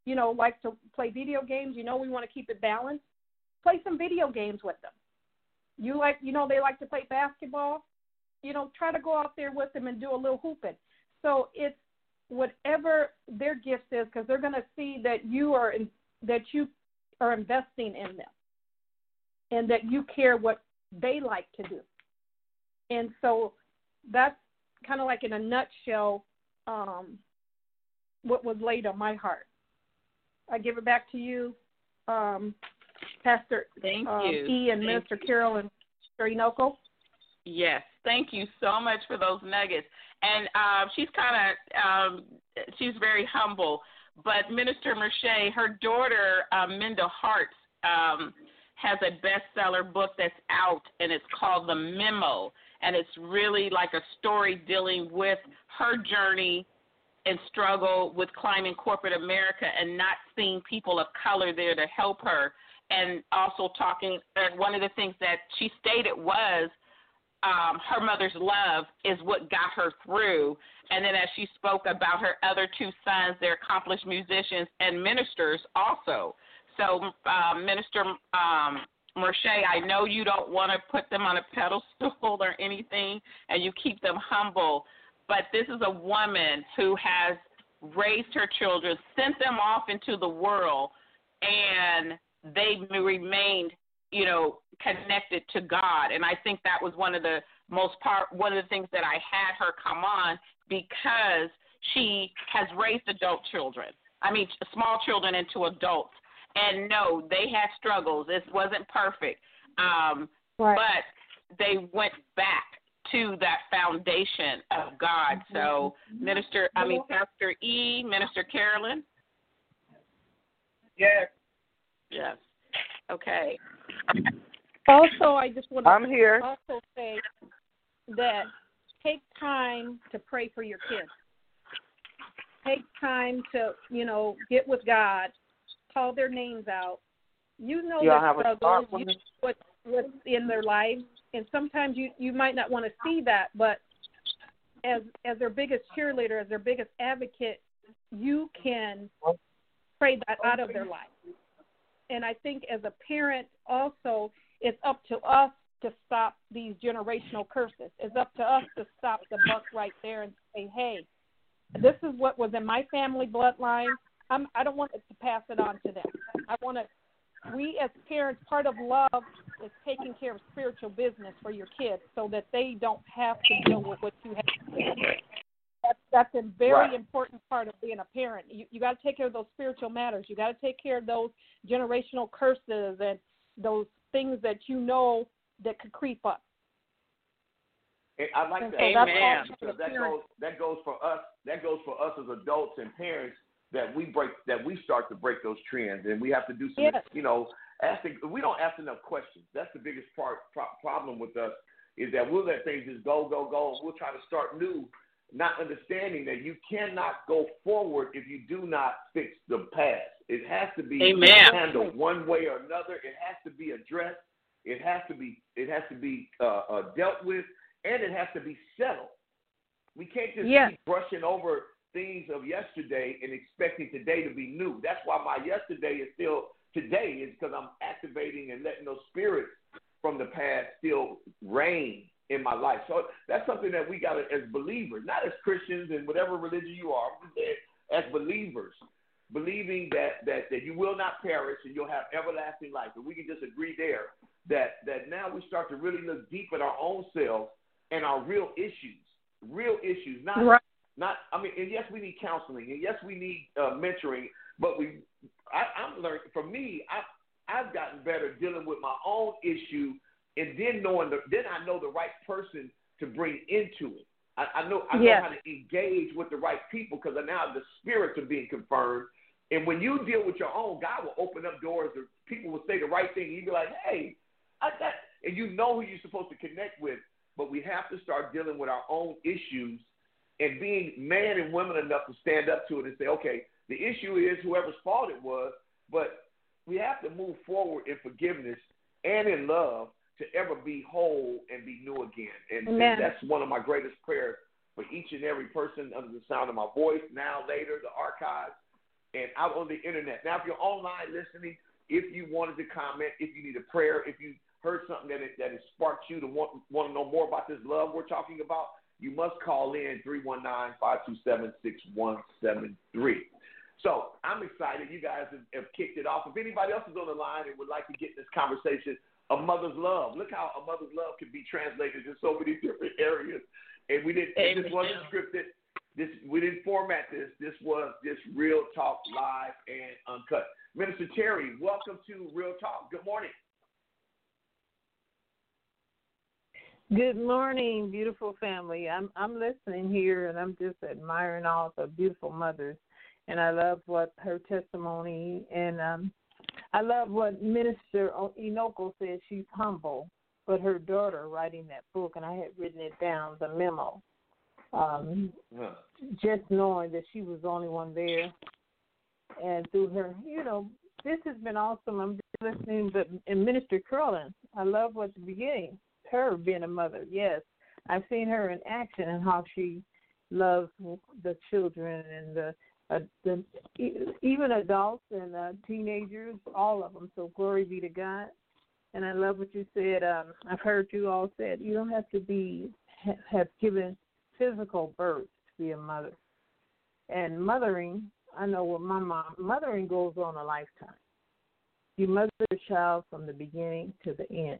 you know, like to play video games, you know, we want to keep it balanced. Play some video games with them. You like, you know, they like to play basketball. You know, try to go out there with them and do a little hooping. So it's whatever their gift is, because they're going to see that you are in, that you are investing in them, and that you care what they like to do. And so that's kind of like in a nutshell um, what was laid on my heart. I give it back to you, um, Pastor Thank um, you. E and Thank Minister you. Carol and Mister Inoko. Yes, thank you so much for those nuggets. And uh, she's kind of, um, she's very humble. But Minister Merche, her daughter, uh, Minda Harts, um, has a bestseller book that's out, and it's called The Memo. And it's really like a story dealing with her journey and struggle with climbing corporate America and not seeing people of color there to help her. And also talking, uh, one of the things that she stated was um, her mother's love is what got her through. And then as she spoke about her other two sons, they're accomplished musicians and ministers also. So, uh, Minister um, Merche, I know you don't want to put them on a pedestal or anything, and you keep them humble, but this is a woman who has raised her children, sent them off into the world, and they remained, you know, connected to God. And I think that was one of the most part, one of the things that I had her come on, because she has raised adult children. I mean, small children into adults. And no, they had struggles. It wasn't perfect. Um, right. But they went back to that foundation of God. So, Minister, I mean, Pastor E, Minister Carolyn? Yes. Yes. Okay. Also, I just want to I'm here. also say that take time to pray for your kids. Take time to, you know, get with God, call their names out. You know Y'all their have a struggles, start you with know what, what's in their lives, and sometimes you, you might not want to see that, but as as their biggest cheerleader, as their biggest advocate, you can pray that out of their life. And I think as a parent also, it's up to us to stop these generational curses. It's up to us to stop the buck right there and say, hey, this is what was in my family bloodline. I'm, I don't want it to pass it on to them. I want to, we as parents, part of love is taking care of spiritual business for your kids so that they don't have to deal with what you have to deal with. That's, that's a very right. important part of being a parent. You, you got to take care of those spiritual matters. You got to take care of those generational curses and those things that you know that could creep up. And I like and that. So Amen. Because that goes that goes for us. That goes for us as adults and parents, that we break that we start to break those trends, and we have to do some. Yes. You know, asking. We don't ask enough questions. That's the biggest part pro- problem with us, is that we'll let things just go, go, go, and we'll try to start new, not understanding that you cannot go forward if you do not fix the past. It has to be Amen. handled one way or another. It has to be addressed. It has to be. It has to be uh, uh, dealt with, and it has to be settled. We can't just yes. keep brushing over things of yesterday and expecting today to be new. That's why my yesterday is still today, is because I'm activating and letting those spirits from the past still reign in my life. So that's something that we got to, as believers, not as Christians and whatever religion you are, as believers, believing that, that, that you will not perish and you'll have everlasting life. And we can just agree there that, that now we start to really look deep at our own selves and our real issues, real issues, not right. Not, I mean, and yes, we need counseling, and yes, we need uh, mentoring. But we, I, I'm learning. For me, I, I've gotten better dealing with my own issue, and then knowing the, then I know the right person to bring into it. I, I know, I yes. know how to engage with the right people, because now the spirits are being confirmed. And when you deal with your own, God will open up doors, or people will say the right thing, and you be like, hey, I got, and you know who you're supposed to connect with. But we have to start dealing with our own issues and being man and women enough to stand up to it and say, okay, the issue is whoever's fault it was, but we have to move forward in forgiveness and in love to ever be whole and be new again. And, and that's one of my greatest prayers for each and every person under the sound of my voice, now, later, the archives, and out on the internet. Now, if you're online listening, if you wanted to comment, if you need a prayer, if you heard something that it, that has sparked you to want, want to know more about this love we're talking about, you must call in three one nine, five two seven, six one seven three. So I'm excited. You guys have, have kicked it off. If anybody else is on the line and would like to get in this conversation, a mother's love. Look how a mother's love can be translated in so many different areas. And we didn't. This wasn't scripted. This we didn't format this. This was just real talk, live and uncut. Minister Terry, welcome to Real Talk. Good morning. Good morning, beautiful family. I'm I'm listening here, and I'm just admiring all the beautiful mothers, and I love what her testimony, and um, I love what Minister Inoko said. She's humble, but her daughter writing that book, and I had written it down, the memo, um, huh. just knowing that she was the only one there, and through her, you know, this has been awesome. I'm just listening, but and Minister Curlin, I love what the beginning. Her being a mother, yes. I've seen her in action and how she loves the children and the, uh, the even adults and uh, teenagers, all of them. So glory be to God. And I love what you said. Um, I've heard you all said you don't have to be have given physical birth to be a mother. And mothering, I know with my mom, mothering goes on a lifetime. You mother a child from the beginning to the end.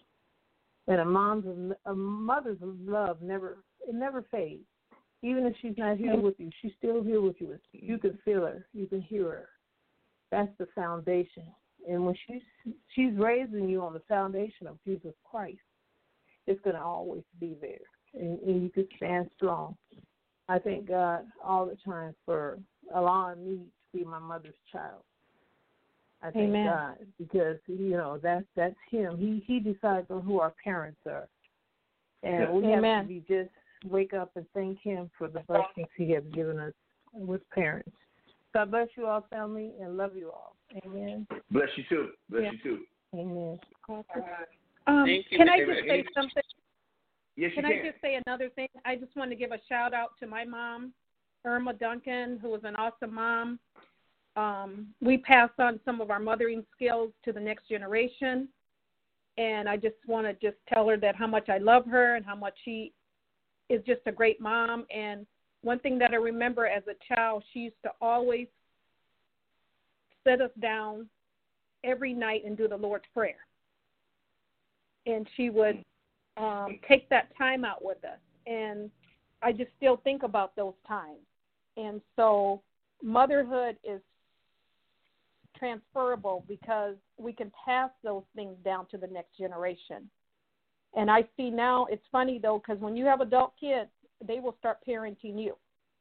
And a mom's, a mother's love never, it never fades. Even if she's not here with you, she's still here with you. You can feel her, you can hear her. That's the foundation. And when she's she's raising you on the foundation of Jesus Christ, it's going to always be there, and, and you can stand strong. I thank God all the time for allowing me to be my mother's child. I thank Amen. God because, you know, that's that's him. He he decides on who our parents are. And we Amen. have to be just wake up and thank him for the blessings he has given us with parents. God bless you all, family, and love you all. Amen. Bless you too. Bless yeah. you too. Amen. Um, you, can I just say something? Yes, you can. can I just say another thing? I just want to give a shout out to my mom, Irma Duncan, who was an awesome mom. Um, we passed on some of our mothering skills to the next generation, and I just want to just tell her that how much I love her and how much she is just a great mom. And one thing that I remember as a child, she used to always sit us down every night and do the Lord's Prayer. And she would um, take that time out with us. And I just still think about those times. And so motherhood is transferable because we can pass those things down to the next generation. And I see now, it's funny though, because when you have adult kids, they will start parenting you.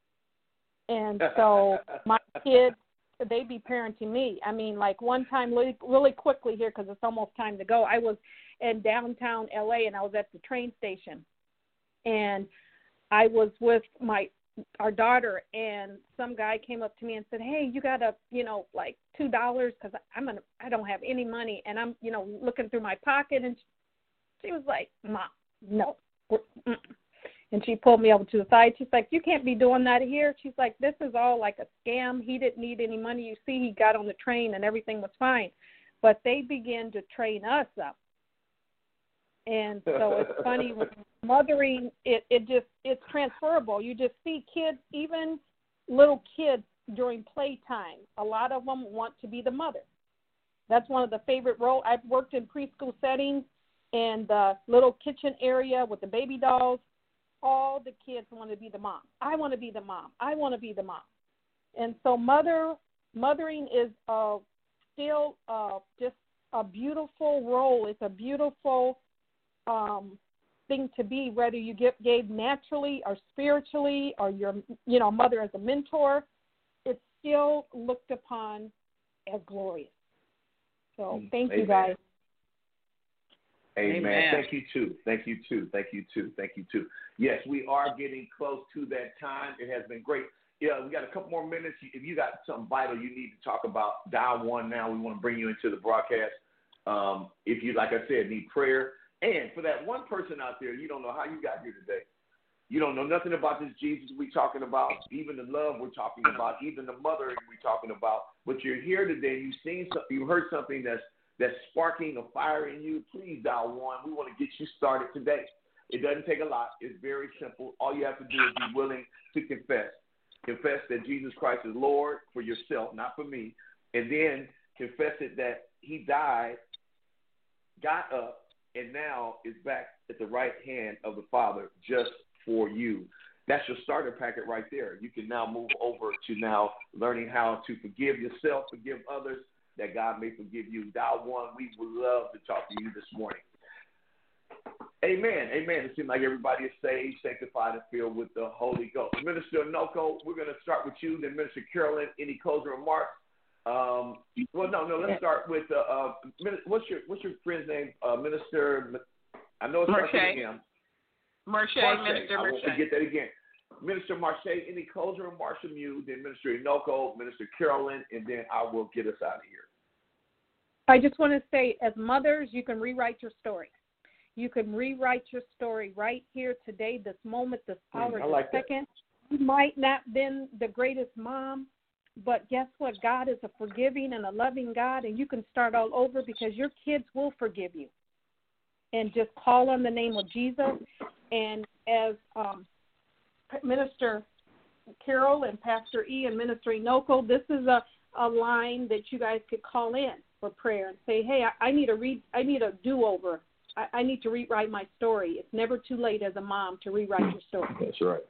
And so my kids, they be parenting me. I mean, like one time, really, really quickly here, because it's almost time to go, I was in downtown L A and I was at the train station. And I was with my our daughter, and some guy came up to me and said, "Hey, you got a, you know, like two dollars because I'm gonna, I don't have any money," and I'm, you know, looking through my pocket, and she, she was like, "Mom, no," mm-mm. And she pulled me over to the side. She's like, "You can't be doing that here." She's like, "This is all like a scam. He didn't need any money. You see, he got on the train and everything was fine." But they began to train us up. And so it's funny, when mothering, it, it just, it's transferable. You just see kids, even little kids during playtime, a lot of them want to be the mother. That's one of the favorite roles. I've worked in preschool settings and the little kitchen area with the baby dolls. All the kids want to be the mom. I want to be the mom. I want to be the mom. And so mother, mothering is uh, still uh, just a beautiful role. It's a beautiful um, thing to be, whether you get gave naturally or spiritually, or your, you know, mother as a mentor. It's still looked upon as glorious. So thank Amen. you guys. Amen. Amen. Thank you too. Thank you too. Thank you too. Thank you too. Yes, we are getting close to that time. It has been great. Yeah, we got a couple more minutes. If you got something vital you need to talk about, dial one now. We want to bring you into the broadcast. Um, if you, like I said, need prayer. And for that one person out there, you don't know how you got here today. You don't know nothing about this Jesus we're talking about, even the love we're talking about, even the mothering we're talking about. But you're here today. You've seen something. You heard something that's that's sparking a fire in you. Please dial one. We want to get you started today. It doesn't take a lot. It's very simple. All you have to do is be willing to confess. Confess that Jesus Christ is Lord for yourself, not for me. And then confess it that he died, got up, and now is back at the right hand of the Father just for you. That's your starter packet right there. You can now move over to now learning how to forgive yourself, forgive others, that God may forgive you. Dial one. We would love to talk to you this morning. Amen. Amen. It seems like everybody is saved, sanctified, and filled with the Holy Ghost. Minister Noko, we're going to start with you. Then Minister Carolyn, any closing remarks? Um, well, no, no. Let's start with uh, uh, what's your what's your friend's name? Uh, Minister. I know it's starts with M. Marche, Minister I Marche. won't forget that again. Minister Marche, any closing remarks from you? Then Minister Inoko, Minister Carolyn, and then I will get us out of here. I just want to say, as mothers, you can rewrite your story. You can rewrite your story right here today, this moment, this hour, mm, like this second. That. You might not have been the greatest mom, but guess what? God is a forgiving and a loving God, and you can start all over because your kids will forgive you. And just call on the name of Jesus. And as um, Minister Carol and Pastor E and Minister Inoko, this is a, a line that you guys could call in for prayer and say, hey, I, I need a re- I need a do-over. I, I need to rewrite my story. It's never too late as a mom to rewrite your story. That's right.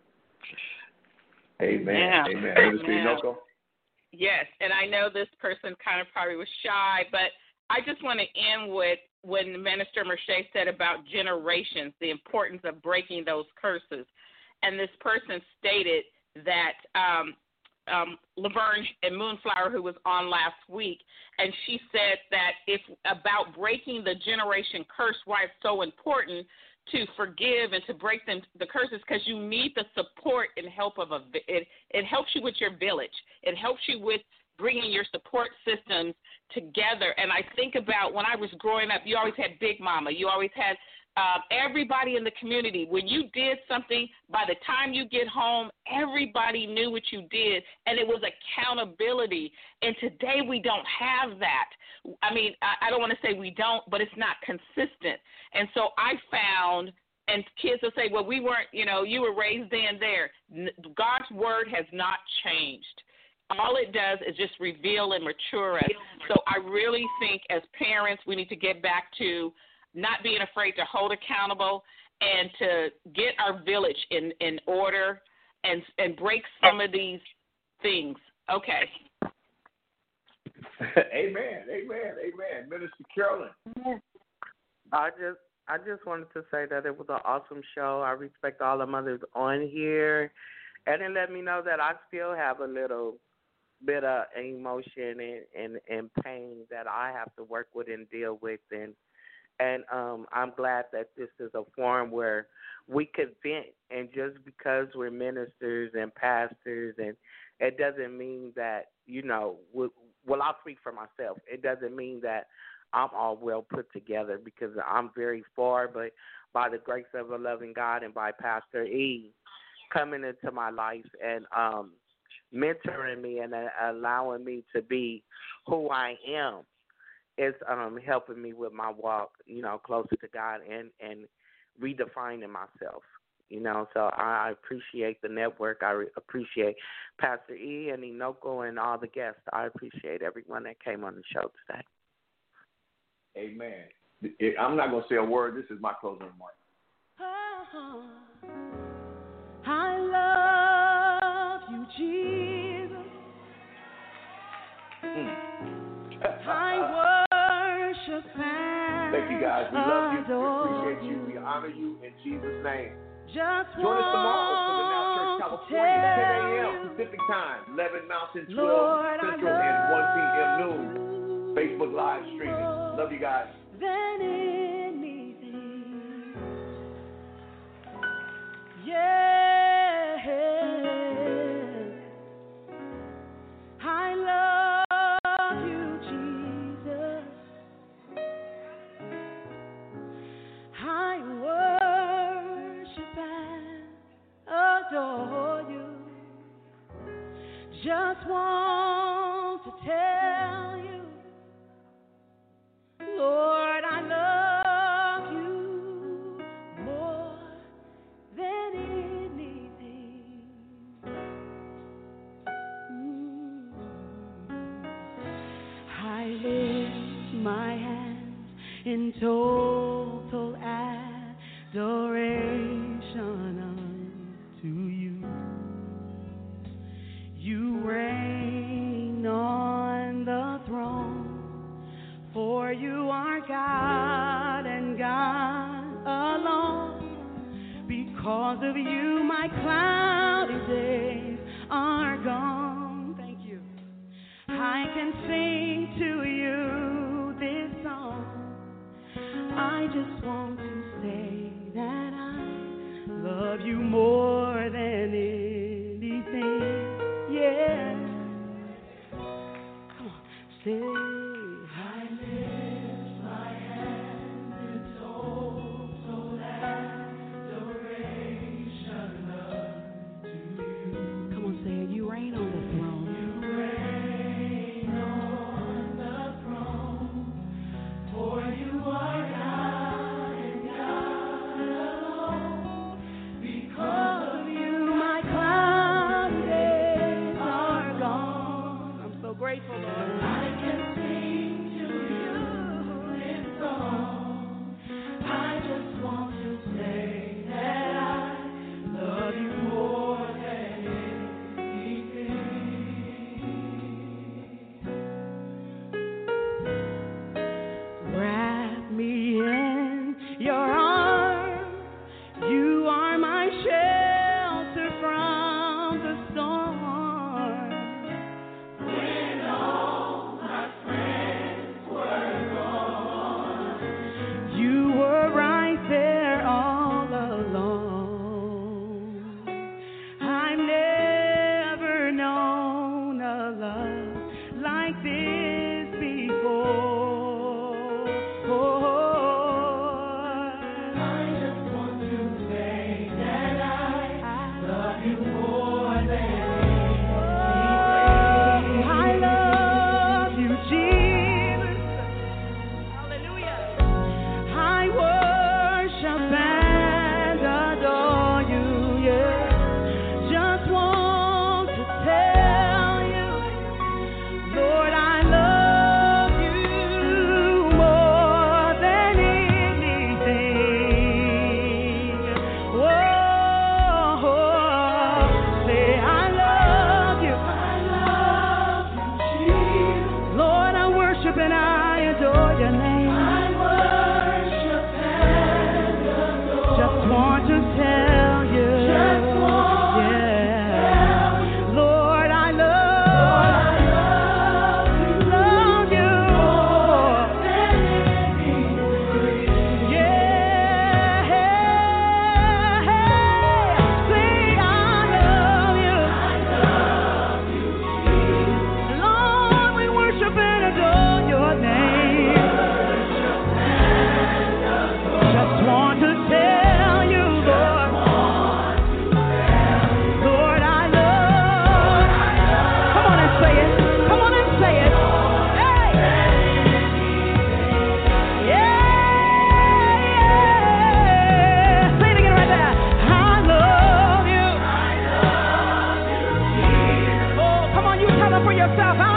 Amen. Yeah. Amen. Minister Inoko? Yes, and I know this person kind of probably was shy, but I just want to end with when Minister Marche said about generations, the importance of breaking those curses. And this person stated that um, um, Laverne and Moonflower, who was on last week, and she said that it's about breaking the generation curse, why it's so important to forgive and to break them the curses, because you need the support and help of a it. It helps you with your village. It helps you with bringing your support systems together. And I think about when I was growing up, you always had Big Mama. You always had uh, everybody in the community. When you did something, by the time you get home, everybody knew what you did, and it was accountability. And today we don't have that. I mean, I, I don't want to say we don't, but it's not consistent. And so I found, and kids will say, well, we weren't, you know, you were raised in there. God's word has not changed. All it does is just reveal and mature us. So I really think as parents we need to get back to not being afraid to hold accountable and to get our village in, in order and and break some of these things. Okay. Amen. Amen. Amen. Minister Carolyn. I just I just wanted to say that it was an awesome show. I respect all the mothers on here. And it let me know that I still have a little bit of emotion and, and, and pain that I have to work with and deal with. And and um, I'm glad that this is a forum where we could vent. And just because we're ministers and pastors, and it doesn't mean that, you know, we, well, I'll speak for myself. It doesn't mean that I'm all well put together, because I'm very far, but by the grace of a loving God and by Pastor E coming into my life and um, mentoring me and uh, allowing me to be who I am is um, helping me with my walk, you know, closer to God and, and redefining myself, you know. So I appreciate the network. I re- appreciate Pastor E and Inoko and all the guests. I appreciate everyone that came on the show today. Amen. I'm not going to say a word. This is my closing remark. Oh, I love you, Jesus. Mm. I worship and Thank you, guys. We love you. We appreciate you. We honor you in Jesus' name. Just Join us tomorrow for the Now Church California, ten a.m. Pacific time, eleven Mountain, twelve Lord, Central, and one p.m. noon. Facebook Live streaming. Love you guys. Than anything. Yeah. I love you, Jesus. I worship and just want to tell you, Lord, I love you more than anything. Mm. I lift my hands in total adoration unto you. You reign on the throne, for you are God and God alone. Because of you, my cloudy days are gone. Thank you. I can sing to you this song. I just want to say that I love you more than anything. Yeah. Come on, say, I lift my hands in total adoration unto you. Come on, say it. You reign on the throne. You reign on the throne, for you are God and God alone. Because of you, my cloudy days are gone. I'm so grateful, Lord. I can sing to you this song. I just want to say that I love you more than anything. Wrap me in your arms. You are my shelter from the storm. When all my friends were gone, you were right there all alone. I've never known a love like this before. I just want to say that I love you more than anything. I love you, Jesus. Hallelujah. I worship and adore you, yeah. Just want to tell you, Lord, I love you more than anything. Whoa, say I love you. I love you, Jesus. Lord, I worship and I adore your name. I worship and adore. Just want to tell you. Just want yeah. Lord, I love, love you more than anything. Yeah. Say I love you. Lord, we worship and adore your name. Just want to tell you, Lord. Lord, I love. Come on and say it. Come on and say it. Hey. Yeah. Say it again right there. I love you. Oh, come on, you tell them for yourself. I